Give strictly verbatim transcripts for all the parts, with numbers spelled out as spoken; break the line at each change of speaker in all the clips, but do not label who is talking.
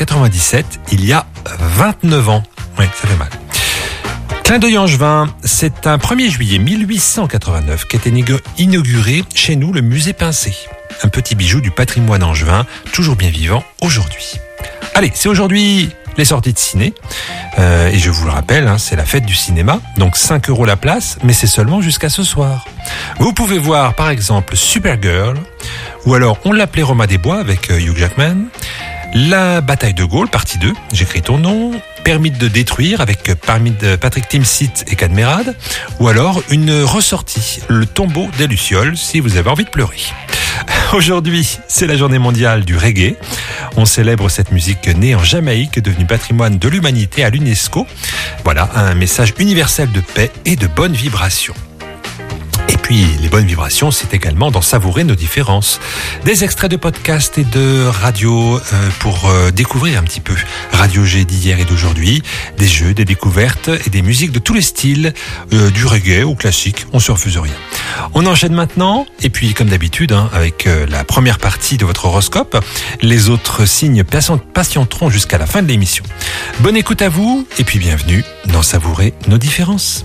quatre-vingt-dix-sept, il y a vingt-neuf ans. Oui, ça fait mal. Clin d'œil angevin, c'est un premier juillet mille huit cent quatre-vingt-neuf qu'était inauguré chez nous le musée Pincé. Un petit bijou du patrimoine angevin, toujours bien vivant aujourd'hui. Allez, c'est aujourd'hui les sorties de ciné. Euh, et je vous le rappelle, hein, c'est la fête du cinéma, donc cinq euros la place, mais c'est seulement jusqu'à ce soir. Vous pouvez voir par exemple Supergirl, ou alors On l'appelait Roma des Bois avec euh, Hugh Jackman, La bataille de Gaulle, partie deux, J'écris ton nom, Permis de détruire avec Patrick Timsit et Cadmerade, ou alors une ressortie, Le tombeau des Lucioles, si vous avez envie de pleurer. Aujourd'hui, c'est la journée mondiale du reggae. On célèbre cette musique née en Jamaïque, devenue patrimoine de l'humanité à l'UNESCO. Voilà, un message universel de paix et de bonnes vibrations. Et puis, les bonnes vibrations, c'est également d'en savourer nos différences. Des extraits de podcasts et de radio euh, pour euh, découvrir un petit peu Radio G d'hier et d'aujourd'hui, des jeux, des découvertes et des musiques de tous les styles, euh, du reggae au classique, on se refuse rien. On enchaîne maintenant, et puis comme d'habitude, hein, avec euh, la première partie de votre horoscope. Les autres signes patienteront jusqu'à la fin de l'émission. Bonne écoute à vous, et puis bienvenue dans Savourer nos différences.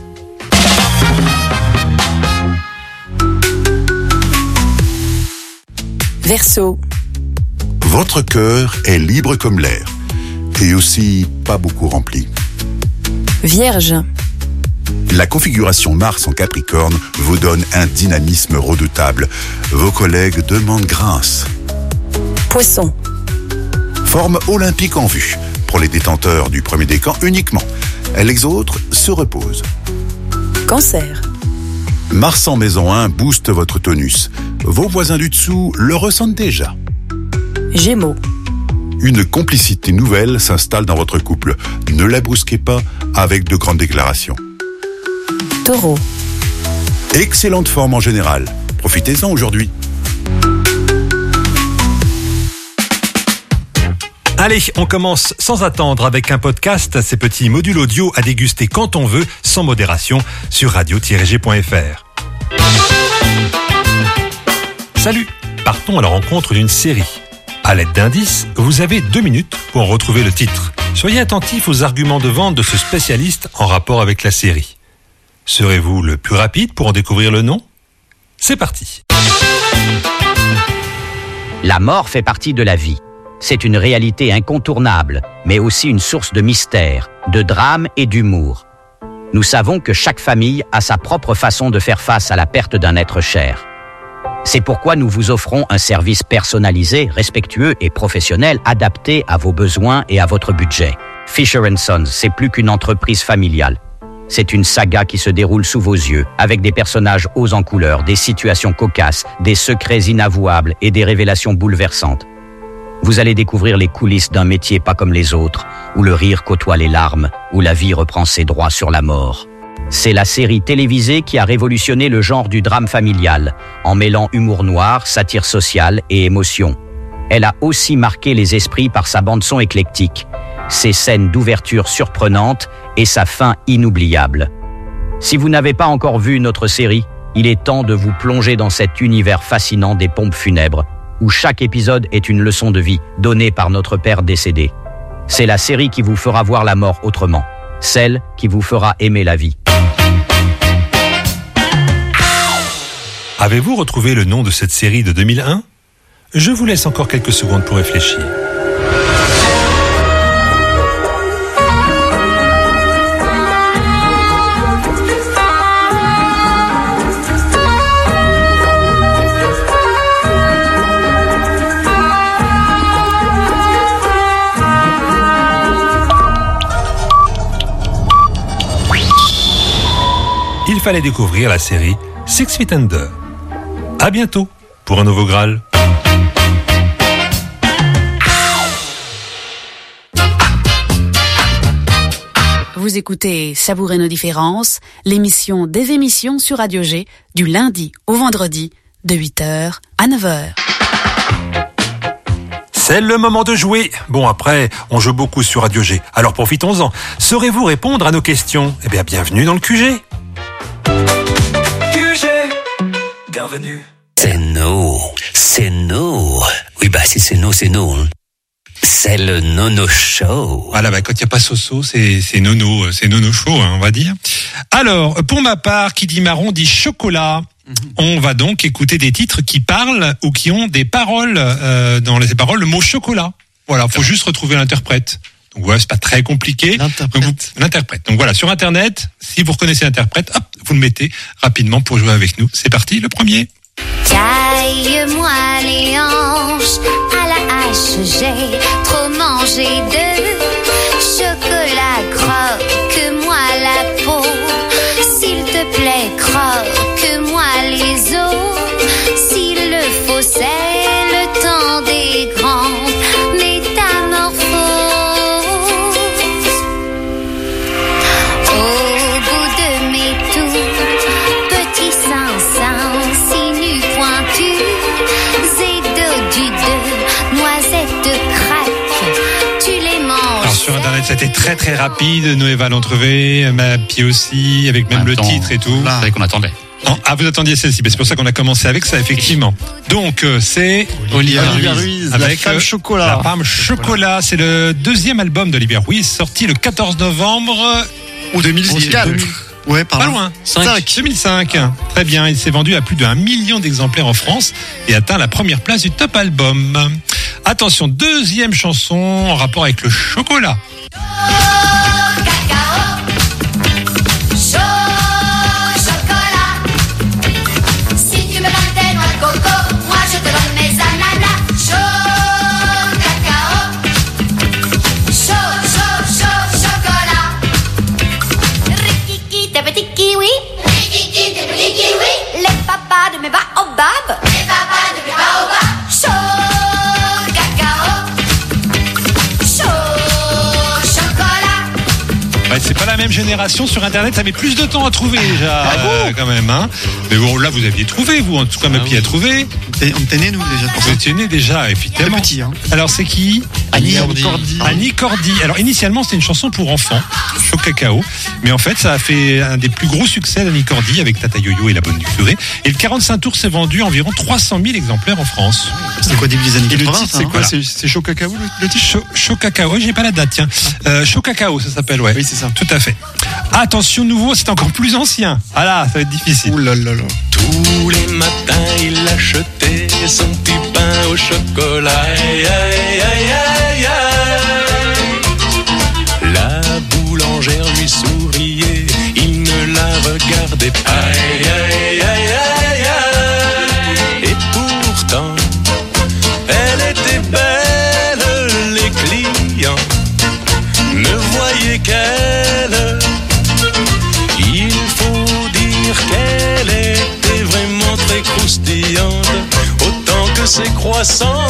Verseau.
Votre cœur est libre comme l'air et aussi pas beaucoup rempli.
Vierge.
La configuration Mars en Capricorne vous donne un dynamisme redoutable. Vos collègues demandent grâce.
Poisson.
Forme olympique en vue pour les détenteurs du premier décan uniquement. Les autres se reposent.
Cancer.
Mars en maison un booste votre tonus. Vos voisins du dessous le ressentent déjà.
Gémeaux.
Une complicité nouvelle s'installe dans votre couple. Ne la brusquez pas avec de grandes déclarations.
Taureau.
Excellente forme en général. Profitez-en aujourd'hui.
Allez, on commence sans attendre avec un podcast, ces petits modules audio à déguster quand on veut, sans modération, sur radio tiret g point f r. Salut, partons à la rencontre d'une série. À l'aide d'indices, vous avez deux minutes pour en retrouver le titre. Soyez attentifs aux arguments de vente de ce spécialiste en rapport avec la série. Serez-vous le plus rapide pour en découvrir le nom ? C'est parti.
La mort fait partie de la vie. C'est une réalité incontournable, mais aussi une source de mystère, de drame et d'humour. Nous savons que chaque famille a sa propre façon de faire face à la perte d'un être cher. C'est pourquoi nous vous offrons un service personnalisé, respectueux et professionnel adapté à vos besoins et à votre budget. Fisher and Sons, c'est plus qu'une entreprise familiale. C'est une saga qui se déroule sous vos yeux, avec des personnages hauts en couleur, des situations cocasses, des secrets inavouables et des révélations bouleversantes. Vous allez découvrir les coulisses d'un métier pas comme les autres, où le rire côtoie les larmes, où la vie reprend ses droits sur la mort. C'est la série télévisée qui a révolutionné le genre du drame familial, en mêlant humour noir, satire sociale et émotion. Elle a aussi marqué les esprits par sa bande-son éclectique, ses scènes d'ouverture surprenantes et sa fin inoubliable. Si vous n'avez pas encore vu notre série, il est temps de vous plonger dans cet univers fascinant des pompes funèbres, où chaque épisode est une leçon de vie donnée par notre père décédé. C'est la série qui vous fera voir la mort autrement, celle qui vous fera aimer la vie.
Avez-vous retrouvé le nom de cette série de deux mille un ? Je vous laisse encore quelques secondes pour réfléchir. Il fallait découvrir la série Six Feet Under. À bientôt pour un nouveau Graal.
Vous écoutez Savourer nos différences, l'émission des émissions sur Radio G, du lundi au vendredi, de huit heures à neuf heures.
C'est le moment de jouer. Bon, après, on joue beaucoup sur Radio G, alors profitons-en. Saurez-vous répondre à nos questions ? Eh bien, bienvenue dans le Q G.
Q G, bienvenue.
C'est nous, c'est nous. Oui, bah si c'est nous, c'est nous. Hein.
C'est le Nono Show.
Voilà, bah, quand il n'y a pas Soso, c'est, c'est Nono, c'est Nono Show, hein, on va dire. Alors, pour ma part, qui dit marron dit chocolat. Mm-hmm. On va donc écouter des titres qui parlent ou qui ont des paroles, euh, dans les paroles, le mot chocolat. Voilà, faut juste retrouver l'interprète. Donc voilà, c'est pas très compliqué.
L'interprète.
Donc, vous, l'interprète. Donc voilà, sur Internet, si vous reconnaissez l'interprète, hop, vous le mettez rapidement pour jouer avec nous. C'est parti, le premier.
Taille-moi les hanches à la hache, j'ai trop mangé de chocolat, croque-moi la peau, s'il te plaît, croque-moi les os, s'il le faut, c'est le temps des grands métamorphoses. Au bout de mes tours, petits seins, sinus pointus, zédo du deux, noisettes craques, tu les manges.
Alors sur Internet, c'était très très rapide. Noé va l'entrever, ma pied aussi, avec même
Attends,
le titre et tout.
C'est vrai qu'on attendait.
Non, ah, vous attendiez celle-ci, c'est pour ça qu'on a commencé avec ça, effectivement. Donc, euh, c'est
Olivia Ruiz,
avec
La Femme
euh,
Chocolat.
La Femme Chocolat, c'est le deuxième album d'Olivia Ruiz, sorti le quatorze novembre
Ou deux mille quatre. Ouais,
Pas
pardon.
loin.
cinq.
deux mille cinq. Très bien. Il s'est vendu à plus d'un million d'exemplaires en France et atteint la première place du top album. Attention, deuxième chanson en rapport avec le chocolat.
De mes baobabs, les babas de mes baobabs, chaud cacao, chaud chocolat.
Ouais, c'est pas la même génération sur Internet, ça met plus de temps à trouver déjà,
Ah bon
euh, quand même. Hein. Mais bon, là vous aviez trouvé, vous en tout cas, ma pied a trouvé.
On était nés, nous, déjà, pour
Vous
ça.
étiez né déjà, effectivement.
Petit, hein.
Alors c'est qui?
Annie
Cordy.
Cordy.
Annie Cordy. Alors initialement c'était une chanson pour enfants, Chaud Cacao, mais en fait ça a fait un des plus gros succès d'Annie Cordy avec Tata Yo-Yo et La Bonne du Curé. Et le quarante-cinq tours s'est vendu environ trois cent mille exemplaires en France.
C'était quoi, début des années
Et le
quatre-vingts,
titre,
ça,
c'est
hein
quoi?
Voilà.
C'est, c'est Chaud Cacao, le, le titre?
Chaud, Chaud Cacao, j'ai pas la date, tiens. Euh, Chaud Cacao, ça s'appelle, ouais.
Oui, c'est ça.
Tout à fait. Attention, nouveau, c'est encore plus ancien. Ah là, ça va être difficile.
Ouh là là là.
Tous les matins, il achetait son petit pain au chocolat. Aïe, aïe, aïe, aïe, aïe. La boulangère lui souriait, il ne la regardait pas. Aïe, aïe, aïe, aïe, aïe. Et pourtant, elle était belle, les clients ne voyaient qu'elle. Il faut dire qu'elle était vraiment très croustillante, autant que ses croissants.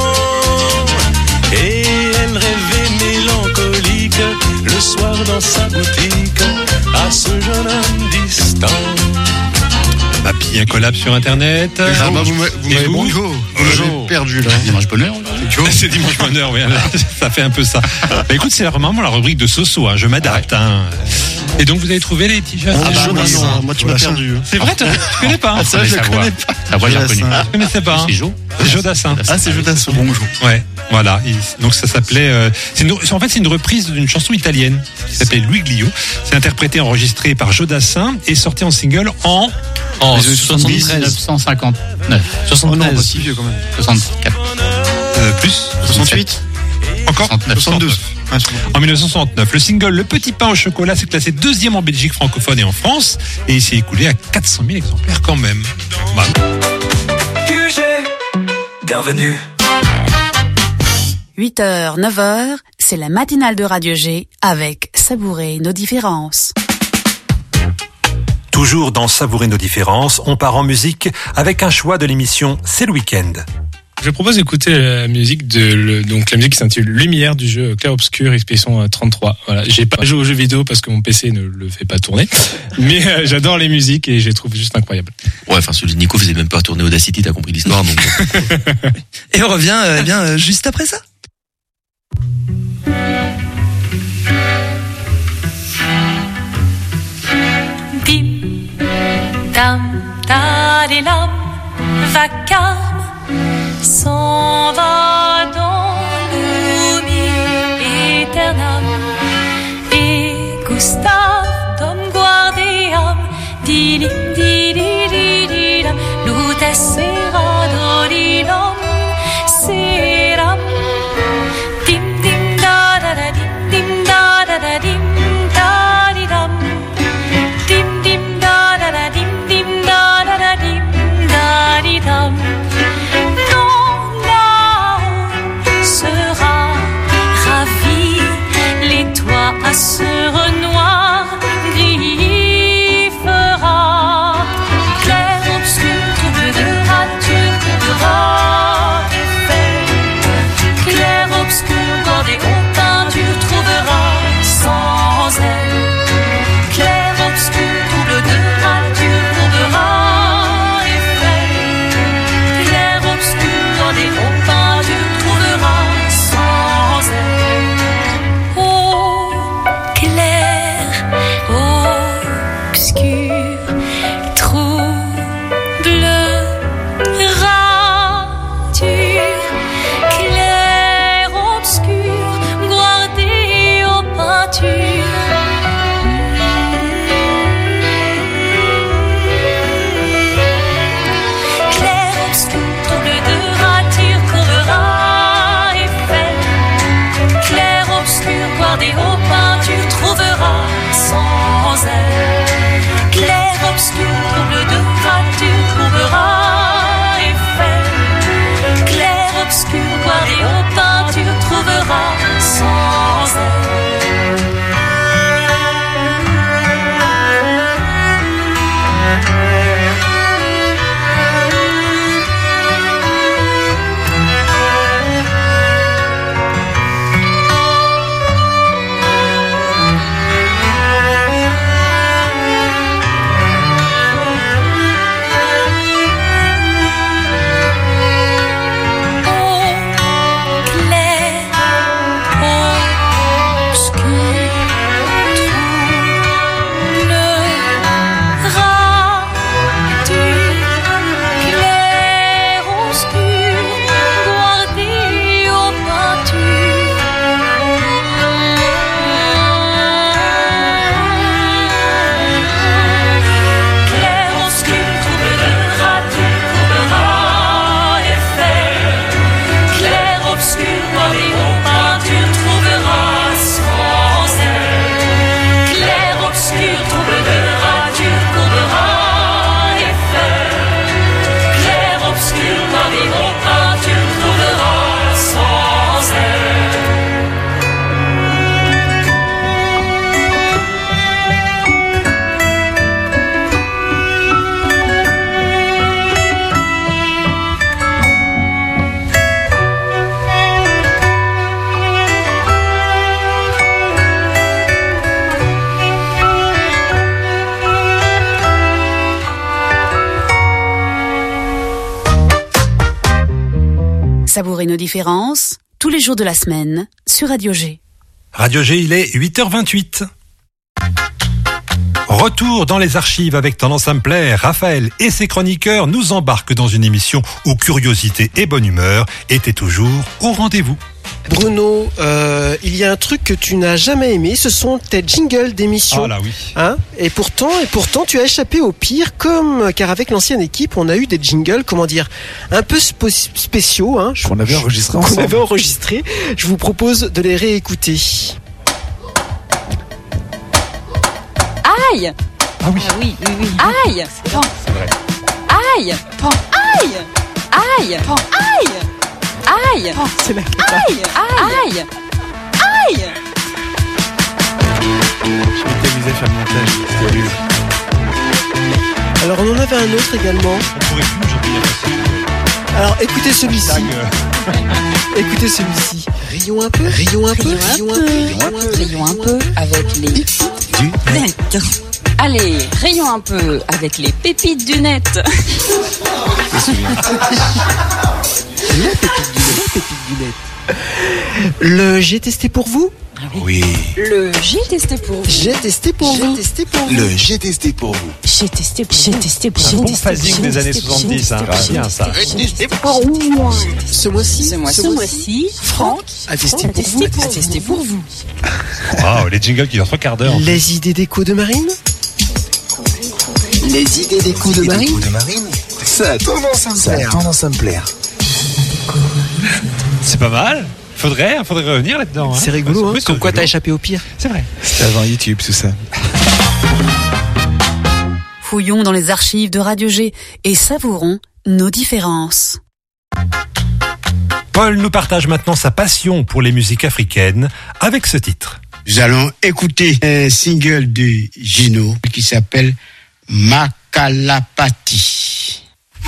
Et elle rêvait mélancolique le soir dans sa boutique à ce jeune homme distant.
Papy, un collab sur Internet.
Ah bah, vous m'avez vous
Et
m'avez
vous
bon, vous m'avez perdu, là.
Dimanche bonheur.
C'est Dimanche Bonheur, oui. Ça fait un peu ça. Bah, écoute, c'est vraiment la rubrique de Soso, hein. Je m'adapte. Hein. Et donc, vous avez trouvé les petits jeunes?
Ah bah,
oui,
non,
non.
moi, tu m'as perdu.
C'est vrai, tu tu connais pas? Hein.
Ça, je connais pas.
Ça va, j'ai reconnu.
Je connaissais pas. Hein.
C'est Jo.
Jodassin.
Ah, c'est Jodassin. Bonjour.
Ouais, voilà. Il- donc ça s'appelait. Euh, c'est une- en fait, c'est une reprise d'une chanson italienne qui s'appelait Louis Glio. C'est interprété, enregistré par Jodassin et sorti en single en.
En
Les années soixante-dix.
mille neuf cent cinquante-neuf.
Oh non, pas
soixante-treize.
si vieux, quand même.
soixante-quatre.
Euh, plus.
soixante-huit.
Encore.
soixante-neuf.
soixante-deux. Ah, c'est bon.
En mille neuf cent soixante-neuf, le single Le Petit Pain au Chocolat s'est classé deuxième en Belgique francophone et en France, et il s'est écoulé à quatre cent mille exemplaires quand même. Voilà.
Bienvenue.
huit heures, neuf heures, c'est la matinale de Radio G avec Savourer nos différences.
Toujours dans Savourer nos différences, on part en musique avec un choix de l'émission C'est le week-end.
Je propose d'écouter la musique de le, donc la musique qui s'intitule Lumière du jeu Clair Obscur Expédition trente-trois. Voilà, j'ai pas joué aux jeux vidéo parce que mon P C ne le fait pas tourner, mais euh, j'adore les musiques et je les trouve juste incroyables.
Ouais, enfin celui de Nico faisait même pas tourner Audacity, t'as compris l'histoire donc.
Et on revient euh, eh bien euh, juste après ça.
Dim, dam, tadilam, vacarme s'en va dans le Chasseur noir, gris fera, clair, obscur, trouble de rature, courera effet. Clair, obscur, bordé aux peintures, trouvera sans elle. Clair, obscur, double de rature, courbera effet. Clair, obscur, bordé aux peintures, trouvera sans elle. Oh, clair, obscur, trouble, rature. Clair, obscur, guardé aux peintures. Clair, obscur, trouble de rature, couvrera effet. Clair, obscur, guardé aux peintures, trouvera sans elle. Clair, obscur, trouble de rature, couvrera effet. Clair, obscur, guardé aux peintures, trouvera sans elle.
Savourez nos différences tous les jours de la semaine sur Radio G.
Radio G, il est huit heures vingt-huit. Retour dans les archives avec Tendance à me plaire. Raphaël et ses chroniqueurs nous embarquent dans une émission où curiosité et bonne humeur étaient toujours au rendez-vous.
Bruno, euh, il y a un truc que tu n'as jamais aimé, ce sont tes jingles d'émission.
Ah là oui.
Hein, et pourtant, et pourtant, tu as échappé au pire, comme car avec l'ancienne équipe, on a eu des jingles, comment dire, un peu spo- spéciaux. Hein,
qu'on avait enregistré
qu'on
ensemble.
avait enregistré. Je vous propose de les réécouter.
Aïe.
Ah oui.
Ah oui, oui, oui. Aïe. Pan.
C'est vrai.
Aïe. Pan. Aïe. Aïe. Pan. Aïe. Aïe.
Pan. C'est la
Aïe. Aïe. Aïe.
Je m'étais amusé à faire le montage. C'était horrible.
Alors on en avait un autre également.
On pourrait plus aujourd'hui.
Alors écoutez celui-ci. Écoutez celui-ci. Rions un peu. Rions un peu.
Rions un peu. Rions un peu avec les
Du
net. Allez, rayons un peu avec les pépites du net.
La pépite du net, pépite du net. Le j'ai testé pour vous.
Oui.
Le j'ai testé pour vous.
J'ai testé pour
J'ai
vous.
testé pour vous.
Le j'ai testé pour vous.
J'ai testé pour vous. J'ai testé pour
Un
vous.
bon phasing des années soixante-dix, hein. C'est bien ça.
Ce mois-ci.
Ce mois-ci, ce mois-ci, Franck
a testé
a
pour
testé
vous.
pour, a testé pour vous.
Wow, les jingles qui durent trois quarts d'heure.
Les idées d'écho de Marine. Les idées d'écho de Marine.
de Marine. Ça a tendance à me plaire. Ça a tendance à me plaire.
C'est pas mal. Faudrait, faudrait revenir là-dedans. Hein.
C'est rigolo, hein.
Oui, c'est
Comme quoi
rigolo.
t'as échappé au pire.
C'est vrai.
C'était avant YouTube, tout ça.
Fouillons dans les archives de Radio G et savourons nos différences.
Paul nous partage maintenant sa passion pour les musiques africaines avec ce titre.
Nous allons écouter un single de Gino qui s'appelle Makalapati.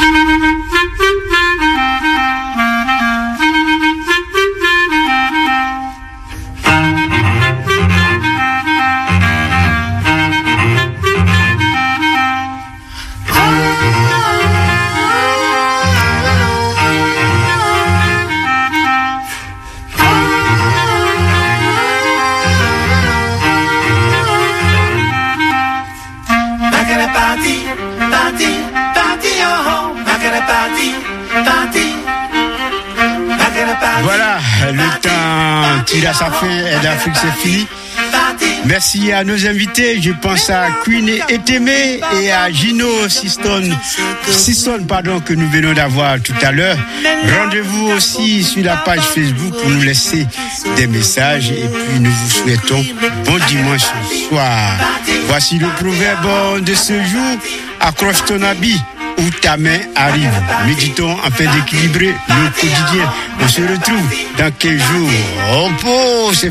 Voilà, le temps tire à sa fin et d'Afrique c'est fini. Merci à nos invités, je pense à Queen et Témé et à Gino Siston, Siston pardon, que nous venons d'avoir tout à l'heure. Rendez-vous aussi sur la page Facebook pour nous laisser des messages et puis nous vous souhaitons bon dimanche soir. Voici le proverbe de ce jour, accroche ton habit où ta main arrive. Méditons afin d'équilibrer le quotidien. On se retrouve dans quelques jours. Oh, oh, c'est...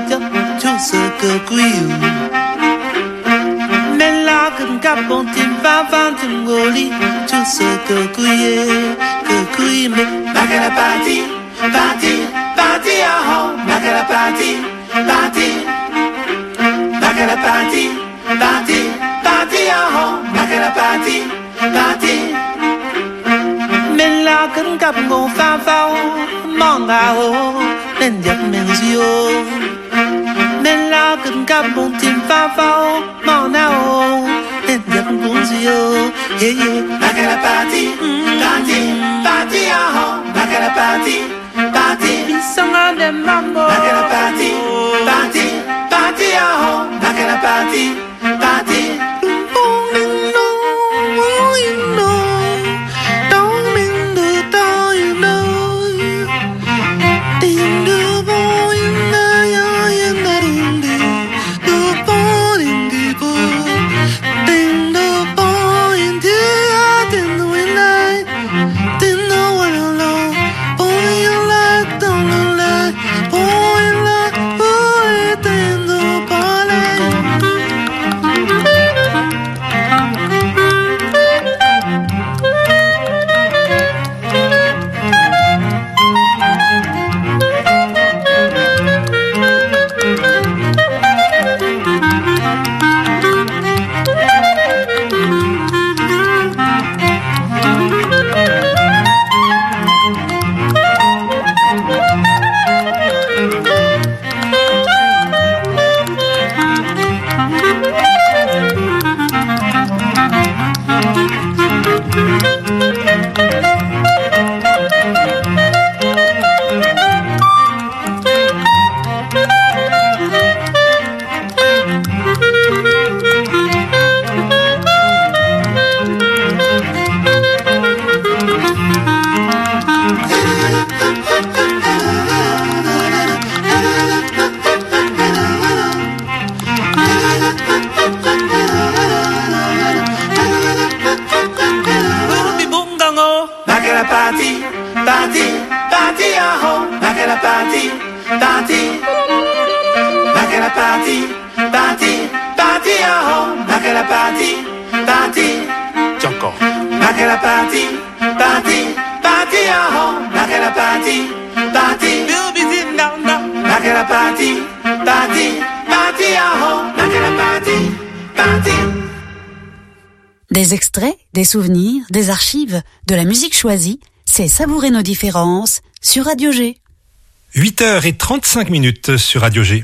Party, men la cần gặp ngô pha phao mong áo nên giấc men diêu men la cần gặp bông tim pha phao mong áo nên giấc bông diêu yeah yeah back at the party party party ah back at the party party song on the mambo back at the party party party ah back at the party party
Des extraits, des souvenirs, des archives, de la musique choisie, c'est Savourer nos différences sur Radio G.
huit heures trente-cinq minutes sur Radio G.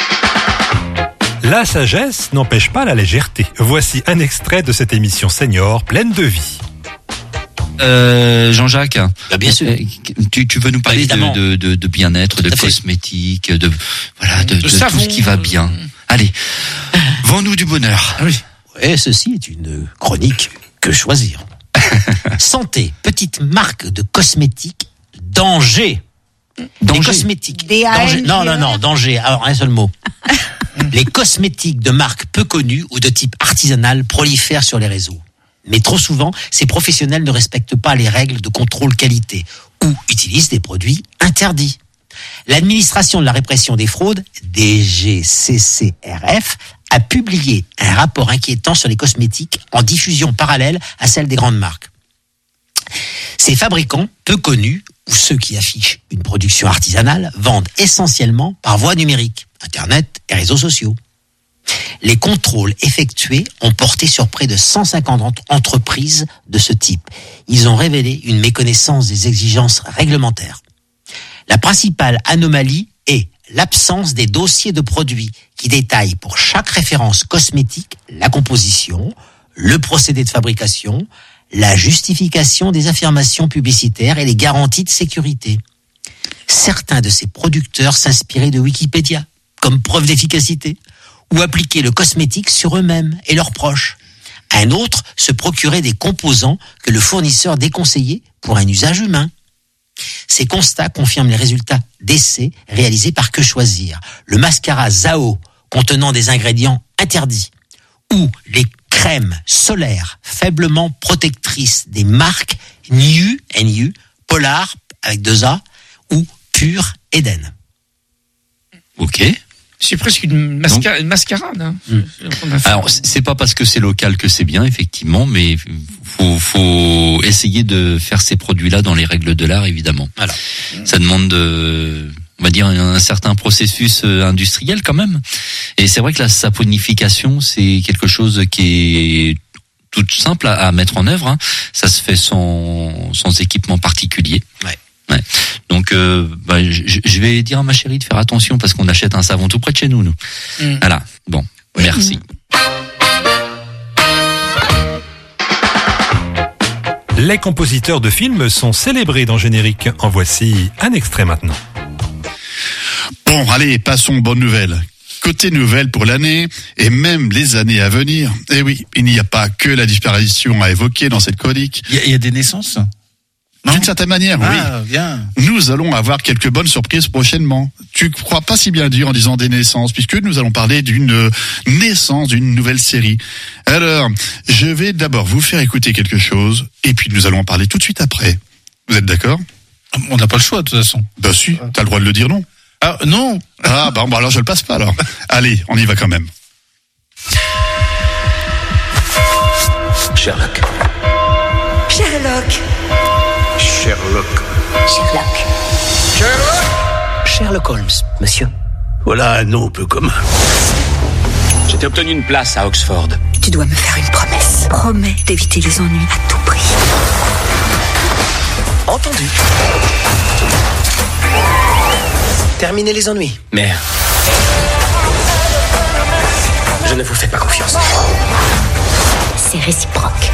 La sagesse n'empêche pas la légèreté. Voici un extrait de cette émission senior pleine de vie.
Euh, Jean-Jacques,
bah, bien sûr.
Tu, tu veux nous parler de, de, de, de bien-être, de cosmétiques, de voilà, de, de, de tout ce qui va bien. Allez, vends-nous du bonheur.
Oui. Et ceci est une chronique que choisir. Santé, petite marque de cosmétiques, danger. Danger. Les cosmétiques. Danger. Non, non, non, danger. Alors, un seul mot. Les cosmétiques de marques peu connues ou de type artisanal prolifèrent sur les réseaux. Mais trop souvent, ces professionnels ne respectent pas les règles de contrôle qualité ou utilisent des produits interdits. L'administration de la répression des fraudes, D G C C R F, a publié un rapport inquiétant sur les cosmétiques en diffusion parallèle à celle des grandes marques. Ces fabricants, peu connus, ou ceux qui affichent une production artisanale, vendent essentiellement par voie numérique, Internet et réseaux sociaux. Les contrôles effectués ont porté sur près de cent cinquante entreprises de ce type. Ils ont révélé une méconnaissance des exigences réglementaires. La principale anomalie est l'absence des dossiers de produits qui détaillent pour chaque référence cosmétique la composition, le procédé de fabrication, la justification des affirmations publicitaires et les garanties de sécurité. Certains de ces producteurs s'inspiraient de Wikipédia comme preuve d'efficacité ou appliquaient le cosmétique sur eux-mêmes et leurs proches. Un autre se procurait des composants que le fournisseur déconseillait pour un usage humain. Ces constats confirment les résultats d'essais réalisés par Que Choisir. Le mascara Zao contenant des ingrédients interdits ou les crèmes solaires faiblement protectrices des marques N I U, N I U, Polar avec deux A ou Pure Eden.
Ok.
C'est presque une, masca- Donc, une mascarade. Hein.
Mmh. Alors, c'est pas parce que c'est local que c'est bien, effectivement, mais faut, faut essayer de faire ces produits-là dans les règles de l'art, évidemment.
Voilà.
Ça demande, de, on va dire, un certain processus industriel quand même. Et c'est vrai que la saponification, c'est quelque chose qui est tout simple à, à mettre en œuvre. Hein. Ça se fait sans, sans équipement particulier.
Ouais.
Ouais. Donc, euh, bah, je, je vais dire à ma chérie de faire attention parce qu'on achète un savon tout près de chez nous, nous. Mm. Voilà. Bon, oui. Merci.
Les compositeurs de films sont célébrés dans Générique. En voici un extrait maintenant.
Bon, allez, passons aux bonnes nouvelles. Côté nouvelles pour l'année et même les années à venir. Eh oui, il n'y a pas que la disparition à évoquer dans cette chronique.
Il y, y a des naissances ?
D'une certaine manière,
ah,
oui.
Bien.
Nous allons avoir quelques bonnes surprises prochainement. Tu crois pas si bien dire en disant des naissances, puisque nous allons parler d'une naissance d'une nouvelle série. Alors, je vais d'abord vous faire écouter quelque chose, et puis nous allons en parler tout de suite après. Vous êtes d'accord ?
On n'a pas le choix, de toute façon.
Bah si, t'as le droit de le dire non.
Ah, non.
Ah, bah, bah alors je le passe pas alors. Allez, on y va quand même.
Sherlock.
Sherlock.
Sherlock.
Sherlock.
Sherlock. Sherlock Holmes, monsieur. Voilà un nom peu commun.
J'ai obtenu une place à Oxford.
Tu dois me faire une promesse. Promets d'éviter les ennuis à tout prix.
Entendu. Terminez les ennuis.
Merde. Je ne vous fais pas confiance.
C'est réciproque.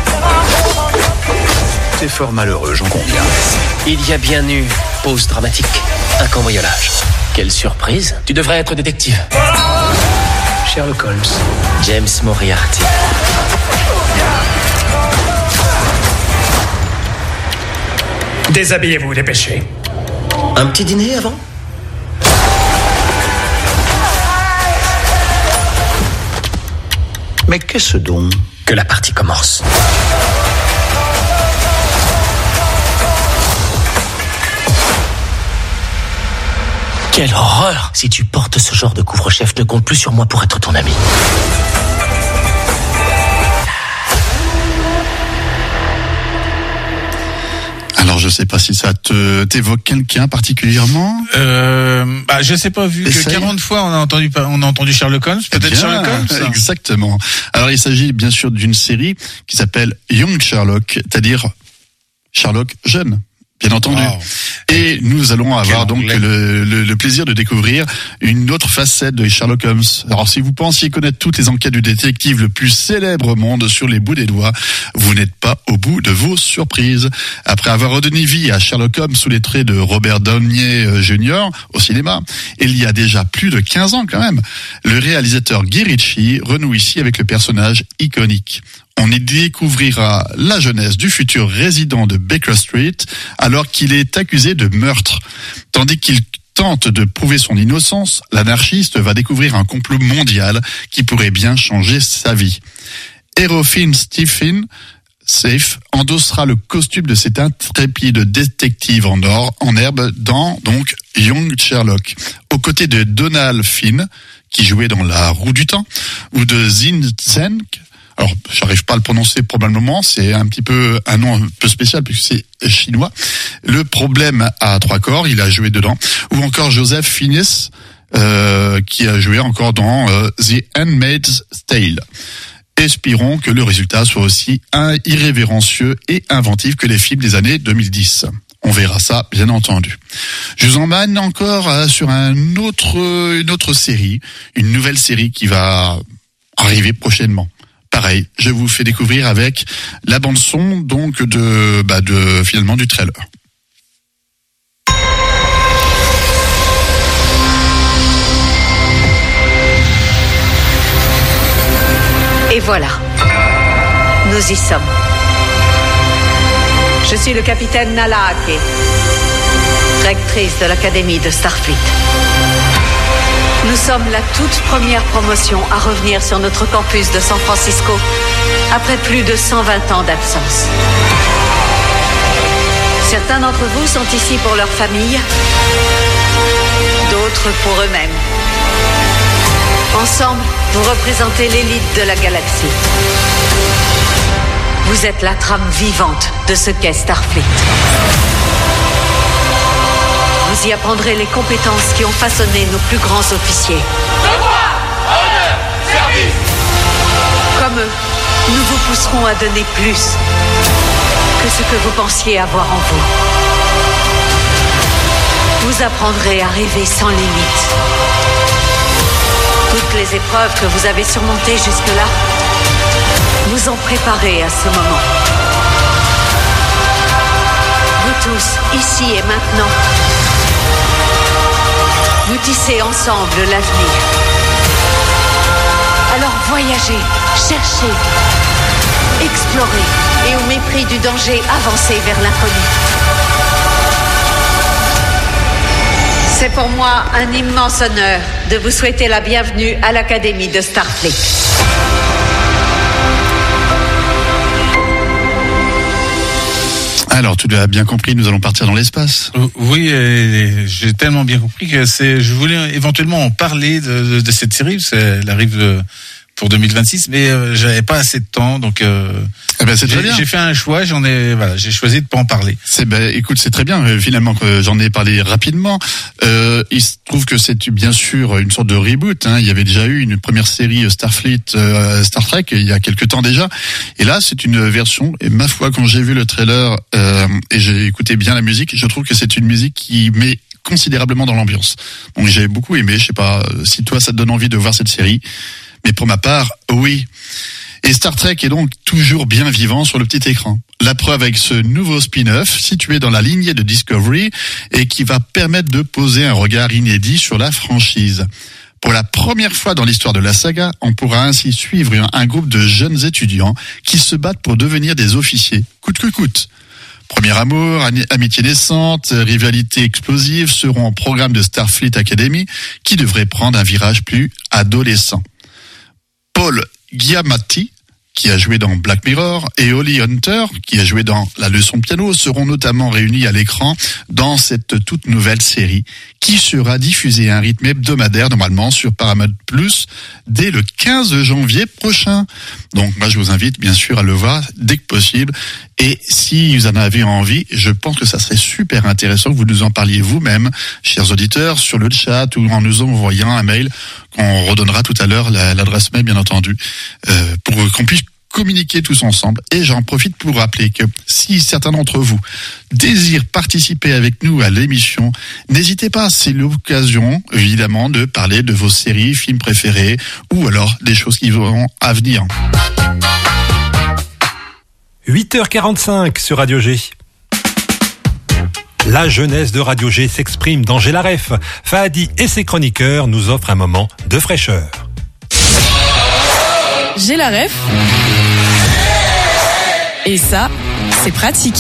C'est fort malheureux, j'en conviens.
Il y a bien eu pause dramatique, un cambriolage. Quelle surprise. Tu devrais être détective.
Sherlock Holmes.
James Moriarty.
Déshabillez-vous, dépêchez. Un petit dîner avant ? Mais qu'est-ce donc ?
Que la partie commence. Quelle horreur! Si tu portes ce genre de couvre-chef, ne compte plus sur moi pour être ton ami.
Alors je sais pas si ça te t'évoque quelqu'un particulièrement.
Euh, bah je sais pas, vu
Essaye.
que quarante fois on a entendu on a entendu Sherlock Holmes, peut-être
Bien,
Sherlock Holmes.
Exactement. Alors il s'agit bien sûr d'une série qui s'appelle Young Sherlock, c'est-à-dire Sherlock jeune. Bien entendu. Wow. Et nous allons avoir donc le, le, le plaisir de découvrir une autre facette de Sherlock Holmes. Alors si vous pensiez connaître toutes les enquêtes du détective le plus célèbre au monde sur les bouts des doigts, vous n'êtes pas au bout de vos surprises. Après avoir redonné vie à Sherlock Holmes sous les traits de Robert Downey junior au cinéma, il y a déjà plus de quinze ans quand même, le réalisateur Guy Ritchie renoue ici avec le personnage iconique. On y découvrira la jeunesse du futur résident de Baker Street alors qu'il est accusé de meurtre. Tandis qu'il tente de prouver son innocence, l'anarchiste va découvrir un complot mondial qui pourrait bien changer sa vie. Hérophine Stephen, Safe endossera le costume de cet intrépide détective en or, en herbe dans, donc, Young Sherlock. Aux côtés de Donald Finn, qui jouait dans La Roue du Temps, ou de Zin Zeng. Alors, j'arrive pas à le prononcer probablement, c'est un petit peu un nom un peu spécial puisque c'est chinois. Le problème à trois corps, il a joué dedans. Ou encore Joseph Fiennes, euh, qui a joué encore dans euh, The Handmaid's Tale. Espérons que le résultat soit aussi un irrévérencieux et inventif que les films des années deux mille dix. On verra ça, bien entendu. Je vous emmène encore sur un autre, une autre série, une nouvelle série qui va arriver prochainement. Pareil, je vous fais découvrir avec la bande son donc de, bah de finalement du trailer.
Et voilà, nous y sommes. Je suis le capitaine Nala Ake, rectrice de l'Académie de Starfleet. Nous sommes la toute première promotion à revenir sur notre campus de San Francisco après plus de cent vingt ans d'absence. Certains d'entre vous sont ici pour leur famille, d'autres pour eux-mêmes. Ensemble, vous représentez l'élite de la galaxie. Vous êtes la trame vivante de ce qu'est Starfleet. Vous y apprendrez les compétences qui ont façonné nos plus grands officiers.
Devoir, honneur, service.
Comme eux, nous vous pousserons à donner plus que ce que vous pensiez avoir en vous. Vous apprendrez à rêver sans limite. Toutes les épreuves que vous avez surmontées jusque-là vous ont préparé à ce moment. Vous tous, ici et maintenant, vous tissez ensemble l'avenir. Alors voyagez, cherchez, explorez et au mépris du danger, avancez vers l'inconnu. C'est pour moi un immense honneur de vous souhaiter la bienvenue à l'Académie de Starfleet.
Alors, tu l'as bien compris, nous allons partir dans l'espace.
Oui, j'ai tellement bien compris que c'est. Je voulais éventuellement en parler de, de, de cette série, parce qu'elle arrive pour deux mille vingt-six, mais euh, j'avais pas assez de temps, donc euh,
eh ben, c'est
j'ai,
très bien.
j'ai fait un choix, j'en ai, voilà, j'ai choisi de pas en parler.
C'est, ben, écoute, c'est très bien. Finalement, que j'en ai parlé rapidement. Euh, il se trouve que c'est bien sûr une sorte de reboot. Hein. Il y avait déjà eu une première série Starfleet, euh, Star Trek, il y a quelques temps déjà. Et là, c'est une version. Et ma foi, quand j'ai vu le trailer euh, et j'ai écouté bien la musique, je trouve que c'est une musique qui met considérablement dans l'ambiance. Donc j'ai beaucoup aimé. Je sais pas si toi, ça te donne envie de voir cette série. Mais pour ma part, oui. Et Star Trek est donc toujours bien vivant sur le petit écran. La preuve avec ce nouveau spin-off situé dans la lignée de Discovery et qui va permettre de poser un regard inédit sur la franchise. Pour la première fois dans l'histoire de la saga, on pourra ainsi suivre un groupe de jeunes étudiants qui se battent pour devenir des officiers, coûte que coûte. Premier amour, amitié naissante, rivalité explosive seront au programme de Starfleet Academy qui devrait prendre un virage plus adolescent. Paul Giamatti, qui a joué dans Black Mirror, et Holly Hunter, qui a joué dans La Leçon de piano, seront notamment réunis à l'écran dans cette toute nouvelle série, qui sera diffusée à un rythme hebdomadaire, normalement, sur Paramount Plus, dès le quinze janvier prochain. Donc, moi, je vous invite, bien sûr, à le voir dès que possible. Et si vous en avez envie, je pense que ça serait super intéressant que vous nous en parliez vous-même, chers auditeurs, sur le chat ou en nous envoyant un mail qu'on redonnera tout à l'heure, l'adresse mail, bien entendu, euh, pour qu'on puisse communiquer tous ensemble. Et j'en profite pour rappeler que si certains d'entre vous désirent participer avec nous à l'émission, n'hésitez pas, c'est l'occasion, évidemment, de parler de vos séries, films préférés, ou alors des choses qui vont à venir.
huit heures quarante-cinq sur Radio G. La jeunesse de Radio G s'exprime dans J'ai la ref. Fahadi et ses chroniqueurs nous offrent un moment de fraîcheur.
J'ai la ref. Et ça, c'est pratique.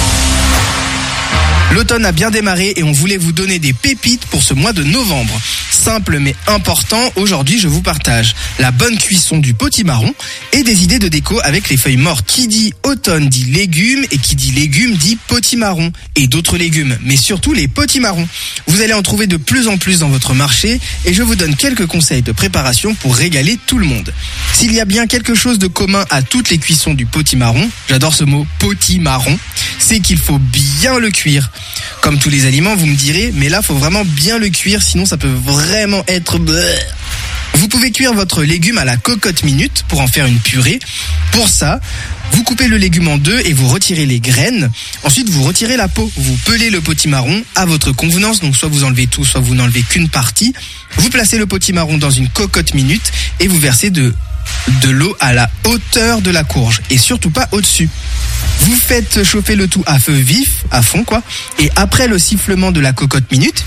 L'automne a bien démarré et on voulait vous donner des pépites pour ce mois de novembre.
simple mais important, aujourd'hui je vous partage la bonne cuisson du potimarron et des idées de déco avec les feuilles mortes. Qui dit automne dit légumes et qui dit légumes dit potimarron et d'autres légumes, mais surtout les potimarrons. Vous allez en trouver de plus en plus dans votre marché et je vous donne quelques conseils de préparation pour régaler tout le monde. S'il y a bien quelque chose de commun à toutes les cuissons du potimarron, j'adore ce mot potimarron, c'est qu'il faut bien le cuire. Comme tous les aliments, vous me direz, mais là, faut vraiment bien le cuire, sinon ça peut vraiment être... Vous pouvez cuire votre légume à la cocotte minute pour en faire une purée. Pour ça, vous coupez le légume en deux et vous retirez les graines. Ensuite, vous retirez la peau. Vous pelez le potimarron à votre convenance. Donc, soit vous enlevez tout, soit vous n'enlevez qu'une partie. Vous placez le potimarron dans une cocotte minute et vous versez de, de l'eau à la hauteur de la courge et surtout pas au-dessus. Vous faites chauffer le tout à feu vif, à fond quoi. Et après le sifflement de la cocotte minute,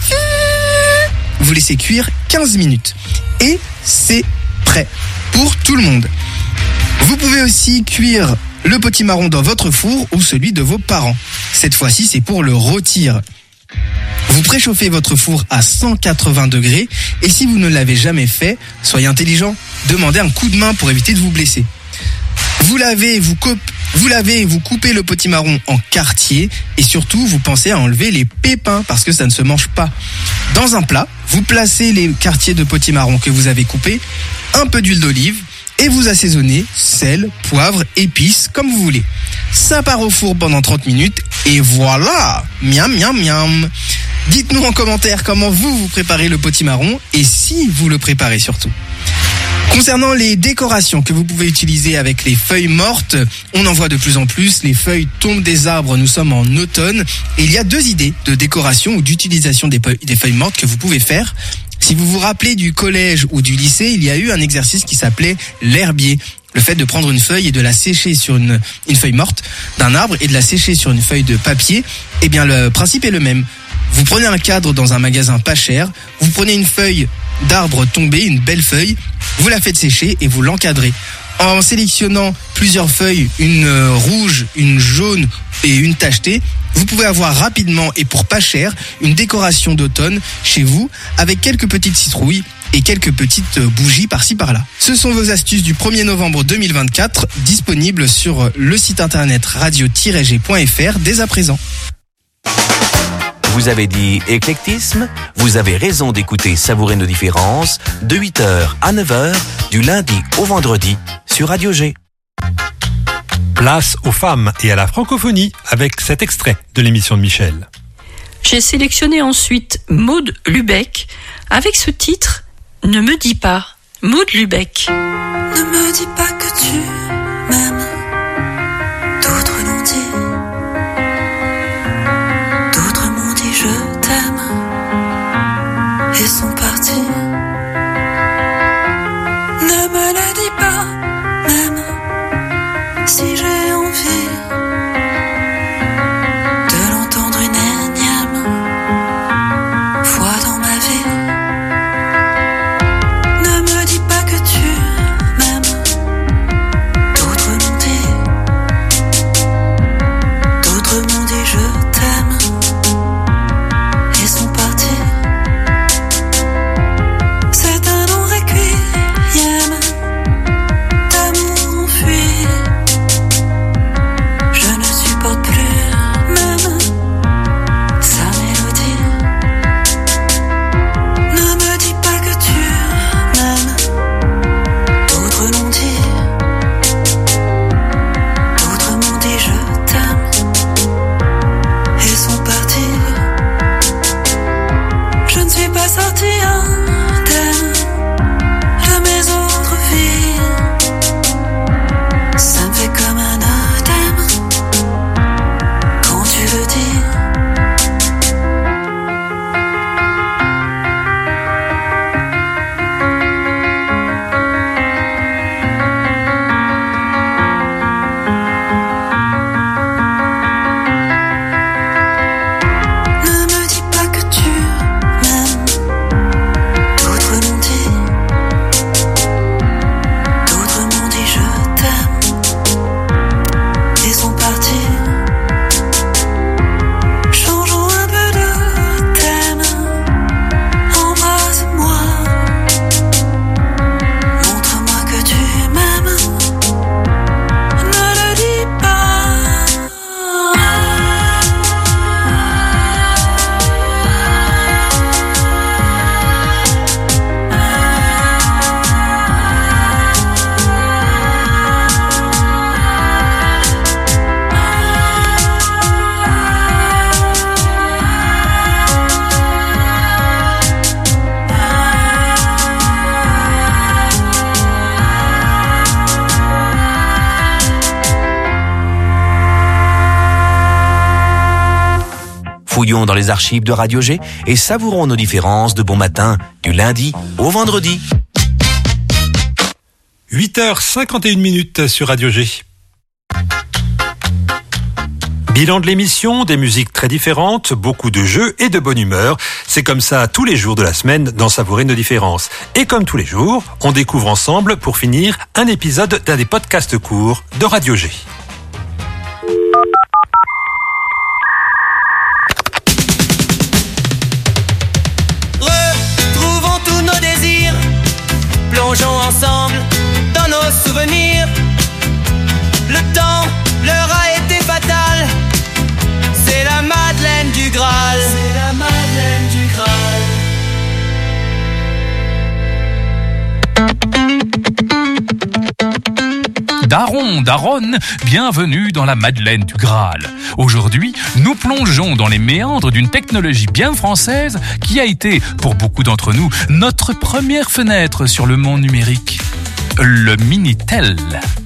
vous laissez cuire quinze minutes. Et c'est prêt pour tout le monde. Vous pouvez aussi cuire le potimarron dans votre four ou celui de vos parents. Cette fois-ci, c'est pour le rôtir. Vous préchauffez votre four à cent quatre-vingts degrés et si vous ne l'avez jamais fait, soyez intelligent, demandez un coup de main pour éviter de vous blesser. Vous lavez, vous coupez, vous lavez et vous coupez le potimarron en quartiers et surtout vous pensez à enlever les pépins parce que ça ne se mange pas. Dans un plat, vous placez les quartiers de potimarron que vous avez coupés, un peu d'huile d'olive et vous assaisonnez sel, poivre, épices comme vous voulez. Ça part au four pendant trente minutes et voilà, miam miam miam. Dites-nous en commentaire comment vous vous préparez le potimarron et si vous le préparez surtout. Concernant les décorations que vous pouvez utiliser avec les feuilles mortes, on en voit de plus en plus, les feuilles tombent des arbres, nous sommes en automne, et il y a deux idées de décoration ou d'utilisation des feuilles mortes que vous pouvez faire. Si vous vous rappelez du collège ou du lycée, il y a eu un exercice qui s'appelait l'herbier. Le fait de prendre une feuille et de la sécher sur une, une feuille morte d'un arbre et de la sécher sur une feuille de papier, eh bien le principe est le même. Vous prenez un cadre dans un magasin pas cher, vous prenez une feuille d'arbre tombée, une belle feuille, vous la faites sécher et vous l'encadrez. En sélectionnant plusieurs feuilles, une rouge, une jaune et une tachetée, vous pouvez avoir rapidement et pour pas cher une décoration d'automne chez vous avec quelques petites citrouilles et quelques petites bougies par-ci par-là. Ce sont vos astuces du premier novembre deux mille vingt-quatre disponibles sur le site internet radio tiret g point f r dès à présent.
Vous avez dit éclectisme? Vous avez raison d'écouter Savourer nos différences de huit heures à neuf heures du lundi au vendredi sur Radio G.
Place aux femmes et à la francophonie avec cet extrait de l'émission de Michel.
J'ai sélectionné ensuite Maud Lubeck avec ce titre « Ne me dis pas ». Maud Lubeck.
Ne me dis pas que tu m'aimes, d'autres l'ont dit. Je t'aime et sont partis. Ne me le dis pas, même si j'ai envie de l'entendre une énième fois dans ma vie. Ne me dis pas que tu m'aimes,
Fouillons dans les archives de Radio G et savourons nos différences de bon matin du lundi au vendredi.
huit heures cinquante et une minutes sur Radio G. Bilan de l'émission, des musiques très différentes, beaucoup de jeux et de bonne humeur. C'est comme ça tous les jours de la semaine dans Savourer nos différences. Et comme tous les jours, on découvre ensemble, pour finir, un épisode d'un des podcasts courts de Radio G.
Retrouvons tous nos désirs, plongeons ensemble dans nos souvenirs. Le temps leur a été fatal. C'est la Madeleine du Graal. C'est la Madeleine du
Graal. Daron, daronne, bienvenue dans la Madeleine du Graal. Aujourd'hui, nous plongeons dans les méandres d'une technologie bien française qui a été, pour beaucoup d'entre nous, notre première fenêtre sur le monde numérique. Le Minitel.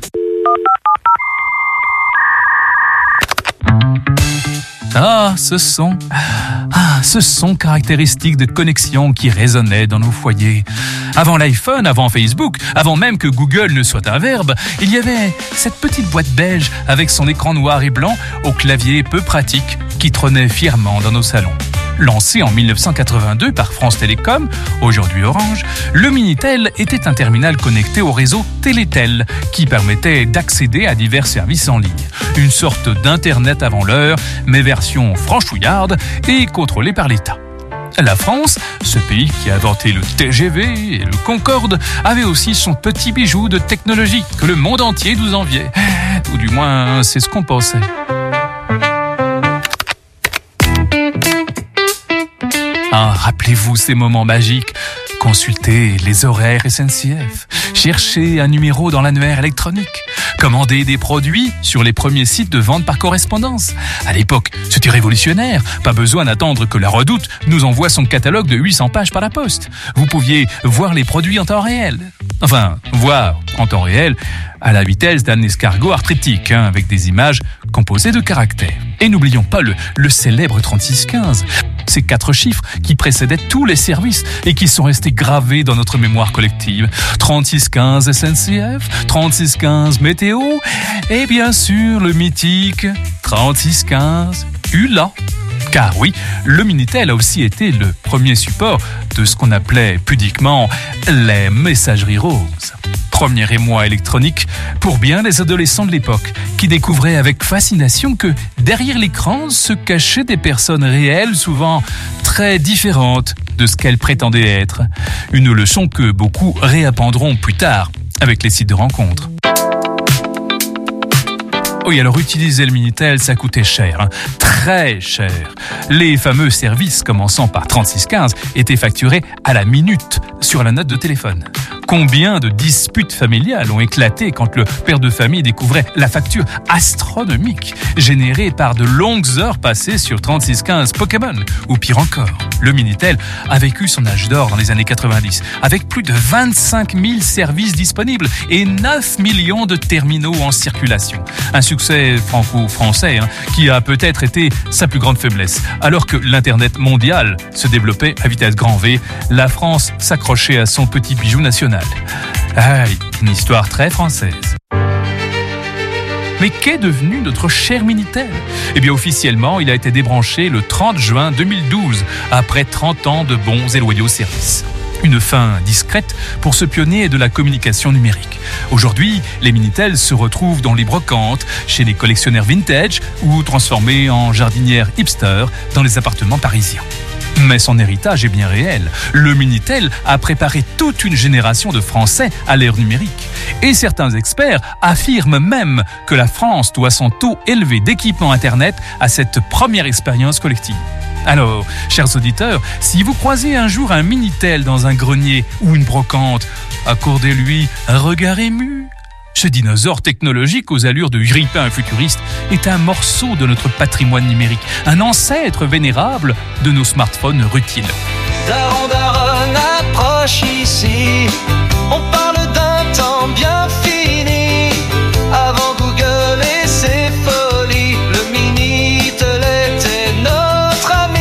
Ah, ce son, ah, ce son caractéristique de connexion qui résonnait dans nos foyers. Avant l'iPhone, avant Facebook, avant même que Google ne soit un verbe, il y avait cette petite boîte beige avec son écran noir et blanc au clavier peu pratique qui trônait fièrement dans nos salons. Lancé en mille neuf cent quatre-vingt-deux par France Télécom, aujourd'hui Orange, le Minitel était un terminal connecté au réseau Télétel qui permettait d'accéder à divers services en ligne. Une sorte d'internet avant l'heure, mais version franchouillarde et contrôlée par l'État. La France, ce pays qui a inventé le T G V et le Concorde, avait aussi son petit bijou de technologie que le monde entier nous enviait. Ou du moins, c'est ce qu'on pensait. Ah, rappelez-vous ces moments magiques. Consulter les horaires S N C F, chercher un numéro dans l'annuaire électronique, commander des produits sur les premiers sites de vente par correspondance. À l'époque, c'était révolutionnaire. Pas besoin d'attendre que la Redoute nous envoie son catalogue de huit cents pages par la poste. Vous pouviez voir les produits en temps réel. Enfin, voir en temps réel à la vitesse d'un escargot arthritique, hein, avec des images composées de caractères. Et n'oublions pas le, le célèbre trente-six quinze. Ces quatre chiffres qui précédaient tous les services et qui sont restés gravés dans notre mémoire collective. trente-six quinze S N C F, trente-six quinze Météo et bien sûr le mythique trente-six quinze U L A. Car oui, le Minitel a aussi été le premier support de ce qu'on appelait pudiquement les messageries roses. Premier émoi électronique pour bien les adolescents de l'époque, qui découvraient avec fascination que derrière l'écran se cachaient des personnes réelles, souvent très différentes de ce qu'elles prétendaient être. Une leçon que beaucoup réapprendront plus tard avec les sites de rencontres. Oui, alors utiliser le Minitel, ça coûtait cher, hein, très cher. Les fameux services commençant par trente-six quinze étaient facturés à la minute sur la note de téléphone. Combien de disputes familiales ont éclaté quand le père de famille découvrait la facture astronomique générée par de longues heures passées sur trente-six quinze Pokémon, ou pire encore. Le Minitel a vécu son âge d'or dans les années quatre-vingt-dix, avec plus de vingt-cinq mille services disponibles et neuf millions de terminaux en circulation. Un succès franco-français, hein, qui a peut-être été sa plus grande faiblesse. Alors que l'Internet mondial se développait à vitesse grand V, la France s'accrochait à son petit bijou national. Ah, une histoire très française. Mais qu'est devenu notre cher Minitel ? Eh bien, officiellement, il a été débranché le trente juin deux mille douze, après trente ans de bons et loyaux services. Une fin discrète pour ce pionnier de la communication numérique. Aujourd'hui, les Minitel se retrouvent dans les brocantes, chez les collectionneurs vintage ou transformés en jardinières hipster dans les appartements parisiens. Mais son héritage est bien réel. Le Minitel a préparé toute une génération de Français à l'ère numérique. Et certains experts affirment même que la France doit son taux élevé d'équipement Internet à cette première expérience collective. Alors, chers auditeurs, si vous croisez un jour un Minitel dans un grenier ou une brocante, accordez-lui un regard ému. Ce dinosaure technologique aux allures de grippin futuriste est un morceau de notre patrimoine numérique, un ancêtre vénérable de nos smartphones rutiles.
Daron, daronne, approche ici. On parle d'un temps bien fini. Avant Google et ses folies, le Minitel était notre ami.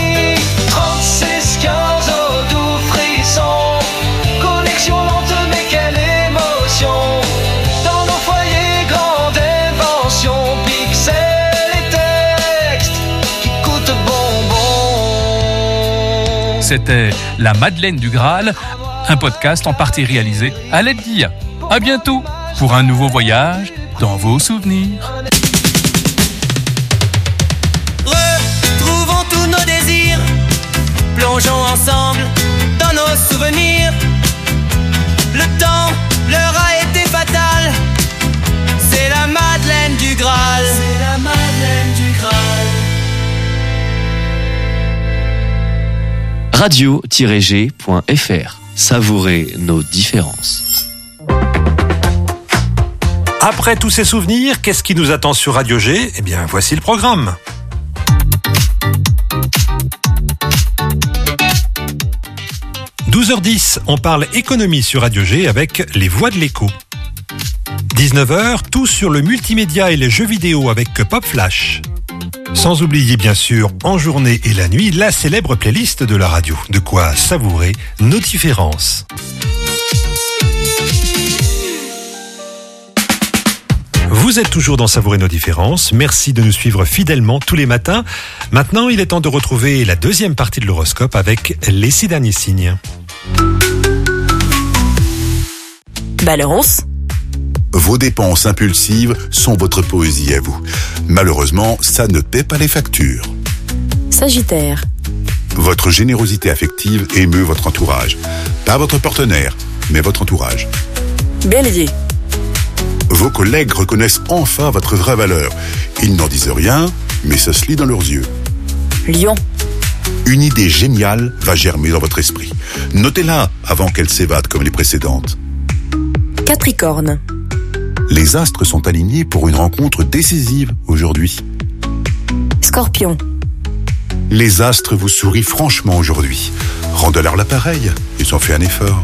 C'était La Madeleine du Graal, un podcast en partie réalisé à l'aide d'I A. À bientôt pour un nouveau voyage dans vos souvenirs.
Retrouvons tous nos désirs, plongeons ensemble dans nos souvenirs. Le temps leur a été fatal, c'est la Madeleine du Graal. C'est la Madeleine du Graal.
radio tiret g point f r. Savourez nos différences.
Après tous ces souvenirs, qu'est-ce qui nous attend sur Radio G ? Eh bien, voici le programme. douze heures dix, on parle économie sur Radio G avec les voix de l'écho. dix-neuf heures, tout sur le multimédia et les jeux vidéo avec Pop Flash. Sans oublier bien sûr, en journée et la nuit, la célèbre playlist de la radio. De quoi savourer nos différences. Vous êtes toujours dans Savourer nos différences. Merci de nous suivre fidèlement tous les matins. Maintenant, il est temps de retrouver la deuxième partie de l'horoscope avec les six derniers signes.
Balance.
Vos dépenses impulsives sont votre poésie à vous. Malheureusement, ça ne paie pas les factures.
Sagittaire.
Votre générosité affective émeut votre entourage. Pas votre partenaire, mais votre entourage.
Bélier.
Vos collègues reconnaissent enfin votre vraie valeur. Ils n'en disent rien, mais ça se lit dans leurs yeux.
Lion.
Une idée géniale va germer dans votre esprit. Notez-la avant qu'elle s'évade comme les précédentes.
Capricorne.
Les astres sont alignés pour une rencontre décisive aujourd'hui.
Scorpion.
Les astres vous sourient franchement aujourd'hui. Rendez-leur l'appareil, ils ont fait un effort.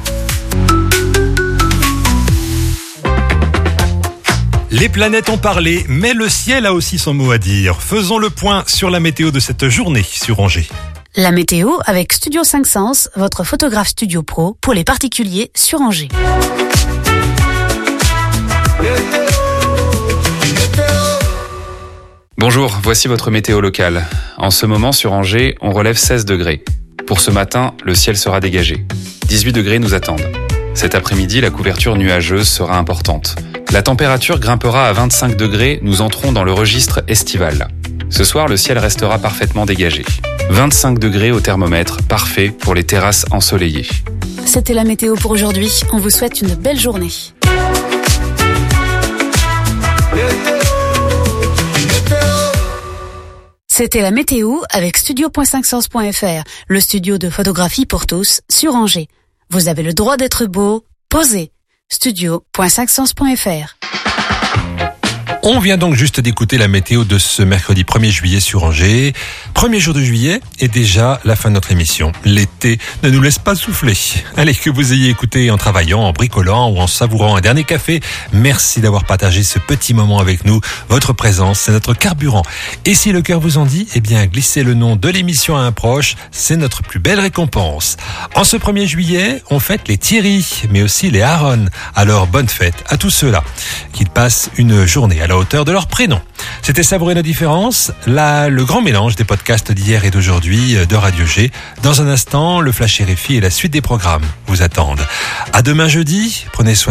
Les planètes ont parlé, mais le ciel a aussi son mot à dire. Faisons le point sur la météo de cette journée sur Angers.
La météo avec Studio cinq Sens, votre photographe studio pro pour les particuliers sur Angers.
Bonjour, voici votre météo locale. En ce moment, sur Angers, on relève seize degrés. Pour ce matin, le ciel sera dégagé. dix-huit degrés nous attendent. Cet après-midi, la couverture nuageuse sera importante. La température grimpera à vingt-cinq degrés, nous entrons dans le registre estival. Ce soir, le ciel restera parfaitement dégagé. vingt-cinq degrés au thermomètre, parfait pour les terrasses ensoleillées.
C'était la météo pour aujourd'hui. On vous souhaite une belle journée. C'était la météo avec studio point cinq sens point f r, le studio de photographie pour tous sur Angers. Vous avez le droit d'être beau, posez. studio point cinq sens point f r.
On vient donc juste d'écouter la météo de ce mercredi premier juillet sur Angers. Premier jour de juillet et déjà la fin de notre émission. L'été ne nous laisse pas souffler. Allez, que vous ayez écouté en travaillant, en bricolant ou en savourant un dernier café, merci d'avoir partagé ce petit moment avec nous. Votre présence, c'est notre carburant. Et si le cœur vous en dit, eh bien, glissez le nom de l'émission à un proche, c'est notre plus belle récompense. En ce premier juillet, on fête les Thierry, mais aussi les Aaron. Alors, bonne fête à tous ceux-là qui passent une journée à la hauteur de leur prénom. C'était Savourer nos différences, là, le grand mélange des podcasts d'hier et d'aujourd'hui de Radio G. Dans un instant, le Flash R F I et la suite des programmes vous attendent. À demain jeudi, prenez soin